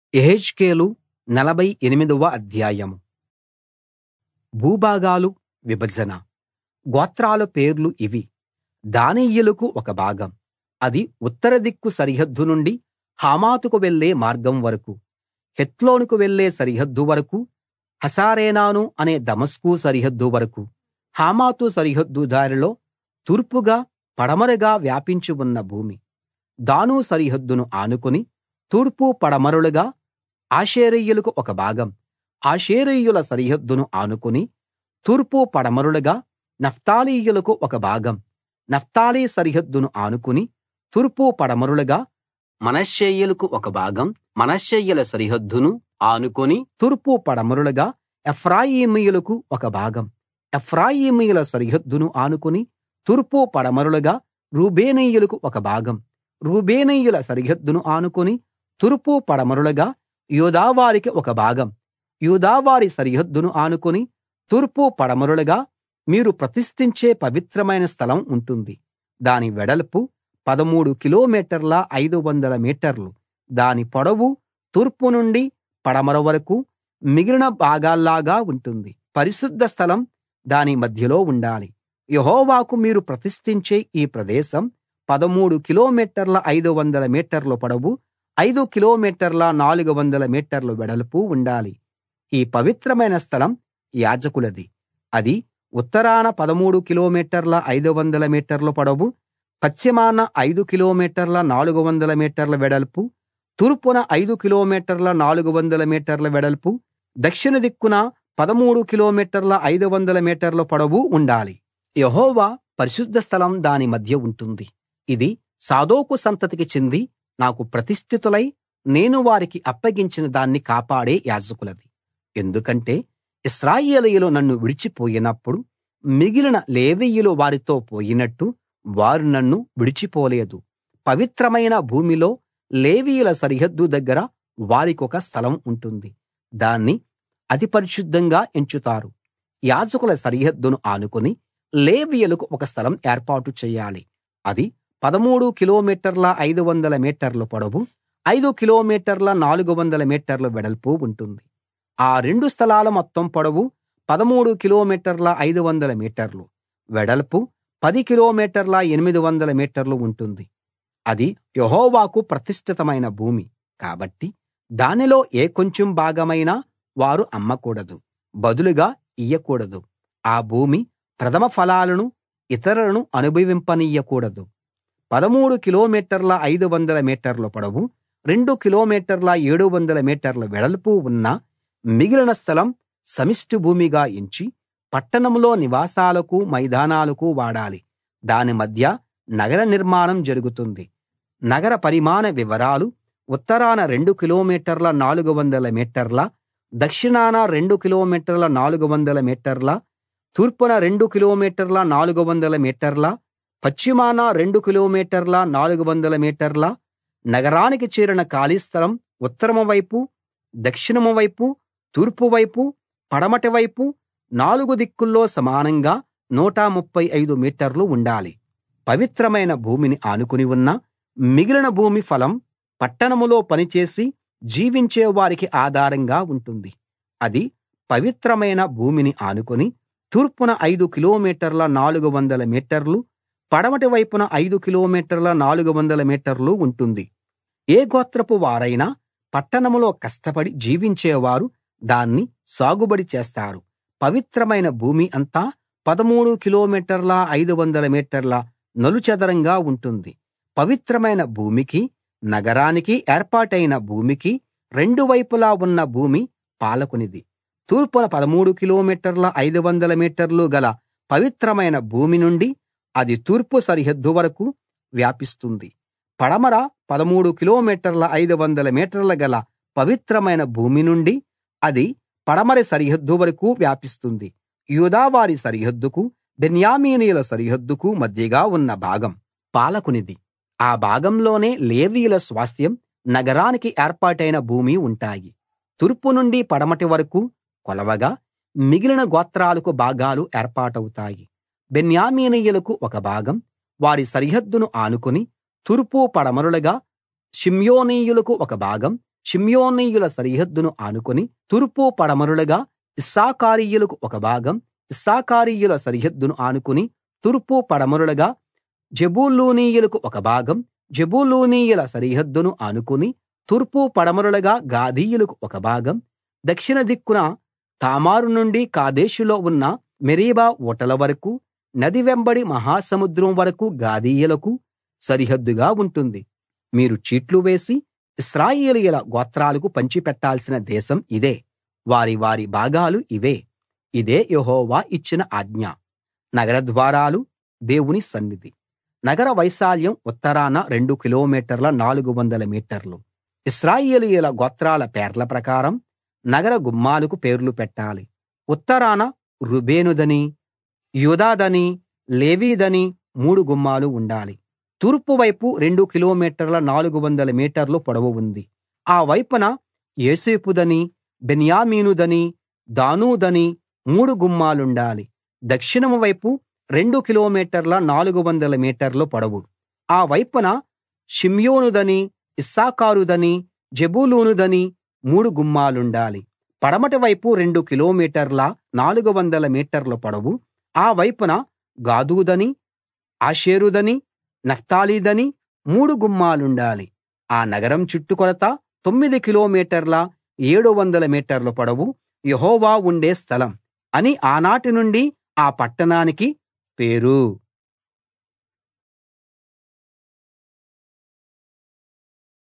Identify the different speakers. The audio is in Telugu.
Speaker 1: యెహెజ్కేలు 48వ అధ్యాయం. భూభాగాలు విభజన. గోత్రాల పేర్లు ఇవి: దానీయులకు ఒక భాగం, అది ఉత్తర దిక్కు సరిహద్దు నుండి హమాతుకు వెళ్ళే మార్గం వరకూ, హెత్లోనుకు వెళ్ళే సరిహద్దు వరకూ, హసరేనాను అనే దమస్కు సరిహద్దు వరకూ, హమాతు సరిహద్దు దారిలో తూర్పుగా పడమరగా వ్యాపించి ఉన్న భూమి. దాను సరిహద్దును ఆనుకుని తూర్పు పడమరలుగా ఆషేరీయులకు ఒక భాగం, ఆషేరీయుల సరిహద్దును ఆనుకుని తూర్పు పడమరలుగా నఫ్తాలీయులకు ఒక భాగం, నఫ్తాలి సరిహద్దును ఆనుకుని తూర్పు పడమరలుగా మనష్షేయులకు ఒక భాగం, మనష్షేయుల సరిహద్దును ఆనుకుని తూర్పు పడమరలుగా ఎఫ్రాయిమీయులకు ఒక భాగం, ఎఫ్రాయిమీయుల సరిహద్దును ఆనుకుని తూర్పు పడమరలుగా రూబేనీయులకు ఒక భాగం, రూబేనీయుల సరిహద్దును ఆనుకుని తూర్పు పడమరలుగా యూదావారికి ఒక భాగం, యూదావారి సరిహద్దును ఆనుకుని తూర్పు పడమరలుగా మీరు ప్రతిష్ఠించే పవిత్రమైన స్థలం ఉంటుంది. దాని వెడల్పు 13 కిలోమీటర్ల 500 మీటర్లు, దాని పొడవు తూర్పు నుండి పడమర వరకూ మిగిలిన భాగాల్లాగా ఉంటుంది. పరిశుద్ధ స్థలం దాని మధ్యలో ఉండాలి. యెహోవాకు మీరు ప్రతిష్ఠించే ఈ ప్రదేశం 13 కిలోమీటర్ల 500 మీటర్ల పొడవు, 5 కిలోమీటర్ల 400 మీటర్ల వెడల్పు ఉండాలి. ఈ పవిత్రమైన స్థలం యాజకులది. అది ఉత్తరాన 13 కిలోమీటర్ల 500 మీటర్ల పొడవు, పశ్చిమాన 5 కిలోమీటర్ల 400 మీటర్ల వెడల్పు, తూర్పున 5 కిలోమీటర్ల 400 మీటర్ల వెడల్పు, దక్షిణ దిక్కున 13 కిలోమీటర్ల 500 మీటర్ల పొడవు ఉండాలి. యెహోవా పరిశుద్ధ స్థలం దాని మధ్య ఉంటుంది. ఇది సాదోకు సంతతికి చెంది నాకు ప్రతిష్ఠితులై నేను వారికి అప్పగించిన దాన్ని కాపాడే యాజకులది. ఎందుకంటే ఇశ్రాయేలీయులు నన్ను విడిచిపోయినప్పుడు మిగిలిన లేవీయులు వారితో పోయినట్టు వారు నన్ను విడిచిపోలేదు. పవిత్రమైన భూమిలో లేవీయుల సరిహద్దు దగ్గర వారికొక స్థలం ఉంటుంది. దాన్ని అతి పరిశుద్ధంగా ఎంచుతారు. యాజకుల సరిహద్దును ఆనుకుని లేవీయులకు ఒక స్థలం ఏర్పాటు చేయాలి. అది 13 కిలోమీటర్ల 500 మీటర్ల పొడవు, 5 కిలోమీటర్ల 400 మీటర్ల వెడల్పు ఉంటుంది. ఆ రెండు స్థలాల మొత్తం పొడవు 13 కిలోమీటర్ల 500 మీటర్లు, వెడల్పు 10 కిలోమీటర్ల 800 మీటర్లు ఉంటుంది. అది యెహోవాకు ప్రతిష్ఠితమైన భూమి కాబట్టి దానిలో ఏ కొంచెం భాగమైనా వారు అమ్మకూడదు, బదులుగా ఇయ్యకూడదు. ఆ భూమి ప్రథమ ఫలాలను ఇతరులను అనుభవింపనియ్యకూడదు. 13 కిలోమీటర్ల 500 మీటర్ల పొడవు, 2 కిలోమీటర్ల 700 మీటర్ల వెడల్పు ఉన్న మిగిలిన స్థలం సమిష్టి భూమిగా ఎంచి పట్టణంలో నివాసాలకు మైదానాలకు వాడాలి. దాని మధ్య నగర నిర్మాణం జరుగుతుంది. నగర పరిమాణ వివరాలు: ఉత్తరాన 2 కిలోమీటర్ల 400 మీటర్ల, దక్షిణాన 2 కిలోమీటర్ల 400 మీటర్ల, తూర్పున 2 కిలోమీటర్ల 400 మీటర్ల, పశ్చిమాన 2 కిలోమీటర్ల 400 మీటర్ల. నగరానికి చేరిన ఖాళీ స్థలం ఉత్తరం వైపు, దక్షిణం వైపు, తూర్పు వైపు, పడమటి వైపు 4 దిక్కుల్లో సమానంగా 135 మీటర్లు ఉండాలి. పవిత్రమైన భూమిని ఆనుకుని ఉన్న మిగిలిన భూమి ఫలం పట్టణంలో పనిచేసి జీవించే వారికి ఆధారంగా ఉంటుంది. అది పవిత్రమైన భూమిని ఆనుకుని తూర్పున 5 కిలోమీటర్ల 400 మీటర్లు, పడమటి వైపున 5 కిలోమీటర్ల 400 మీటర్లు ఉంటుంది. ఏ గోత్రపు వారైనా పట్టణంలో కష్టపడి జీవించేవారు దాన్ని సాగుబడి చేస్తారు. పవిత్రమైన భూమి అంతా 13 కిలోమీటర్ల 500 మీటర్ల నలుచదరంగా ఉంటుంది. పవిత్రమైన భూమికి, నగరానికి ఏర్పాటైన భూమికి రెండు వైపులా ఉన్న భూమి పాలకునిది. తూర్పున 13 కిలోమీటర్ల 500 మీటర్లు గల పవిత్రమైన భూమి నుండి అది తూర్పు సరిహద్దు వరకూ వ్యాపిస్తుంది. పడమర 13 కిలోమీటర్ల 500 మీటర్ల గల పవిత్రమైన భూమి నుండి అది పడమర సరిహద్దు వరకూ వ్యాపిస్తుంది. యూదావారి సరిహద్దుకు, బెన్యామీనీయుల సరిహద్దుకు మధ్యగా ఉన్న భాగం పాలకునిది. ఆ భాగంలోనే లేవీయుల స్వాస్థ్యం, నగరానికి ఏర్పాటైన భూమి ఉంటాయి. తూర్పు నుండి పడమటి వరకూ కొలవగా మిగిలిన గోత్రాలకు భాగాలు ఏర్పాటవుతాయి. బెన్యామీనీయులకు ఒక భాగం, వారి సరిహద్దును ఆనుకుని తూర్పు పడమరలుగా షిమ్యోనీయులకు ఒక భాగం, షిమ్యోనీయుల సరిహద్దును ఆనుకుని తూర్పు పడమరలుగా ఇశ్శాఖారీయులకు ఒక భాగం, ఇశ్శాఖారీయుల సరిహద్దును ఆనుకుని తూర్పు పడమరలుగా జెబూలూనీయులకు ఒక భాగం, జెబూలూనీయుల సరిహద్దును ఆనుకుని తూర్పు పడమరలుగా గాదీయులకు ఒక భాగం, దక్షిణ దిక్కున తామారు నుండి కాదేషులో ఉన్న మెరీబా ఊటల వరకూ, నది వెంబడి మహాసముద్రం వరకూ గాదీయులకు సరిహద్దుగా ఉంటుంది. మీరు చీట్లు వేసి ఇశ్రాయేలీయుల గోత్రాలకు పంచిపెట్టాల్సిన దేశం ఇదే. వారి వారి భాగాలు ఇవే. ఇదే యెహోవా ఇచ్చిన ఆజ్ఞ. నగర ద్వారాలు, దేవుని సన్నిధి. నగర వైశాల్యం ఉత్తరాన 2 కిలోమీటర్ల 400 మీటర్లు. ఇశ్రాయేలీయుల గోత్రాల పేర్ల ప్రకారం నగర గుమ్మాలకు పేర్లు పెట్టాలి. ఉత్తరాన రూబేనుదనీ, యూదాదనీ, లేవీదనీ 3 గుమ్మాలు ఉండాలి. తూర్పు వైపు 2 కిలోమీటర్ల 400 మీటర్లు పొడవు ఉంది. ఆ వైపున యోసేపుదనీ, బెన్యామీనుదనీ, దానుదనీ 3 గుమ్మాలుండాలి. దక్షిణం వైపు 2 కిలోమీటర్ల 400 మీటర్లు పొడవు. ఆ వైపున షిమ్యోనుదనీ, ఇశ్శాఖారుదనీ, జెబూలూనుదనీ 3 గుమ్మాలుండాలి. పడమటి వైపు 2 కిలోమీటర్ల 400 మీటర్ల పొడవు. ఆ వైపున గాదుదనీ, ఆషేరుదనీ, నఫ్తాలిదనీ 3 గుమ్మాలుండాలి. ఆ నగరం చుట్టుకొలత 9 కిలోమీటర్ల 700 మీటర్ల పొడవు. యెహోవా ఉండే స్థలం అని ఆనాటి నుండి ఆ పట్టణానికి పేరు.